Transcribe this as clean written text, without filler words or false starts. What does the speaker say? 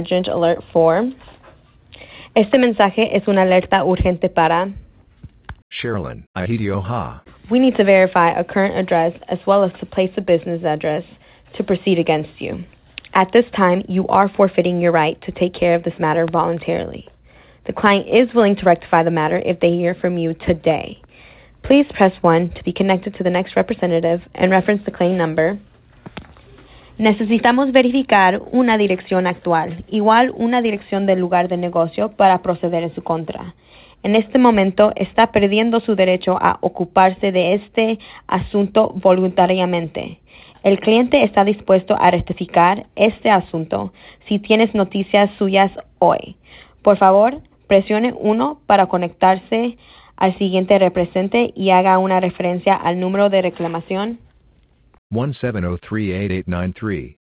Urgent Alert for. Este mensaje es una alerta urgente para. Sherilyn, Ihidioha. We need to verify a current address as well as to place a business address to proceed against you. At this time, you are forfeiting your right to take care of this matter voluntarily. The client is willing to rectify the matter if they hear from you today. Please press 1 to be connected to the next representative and reference the claim number. Necesitamos verificar una dirección actual, igual una dirección del lugar de negocio para proceder en su contra. En este momento está perdiendo su derecho a ocuparse de este asunto voluntariamente. El cliente está dispuesto a rectificar este asunto si tienes noticias suyas hoy. Por favor, presione 1 para conectarse al siguiente representante y haga una referencia al número de reclamación 17038893.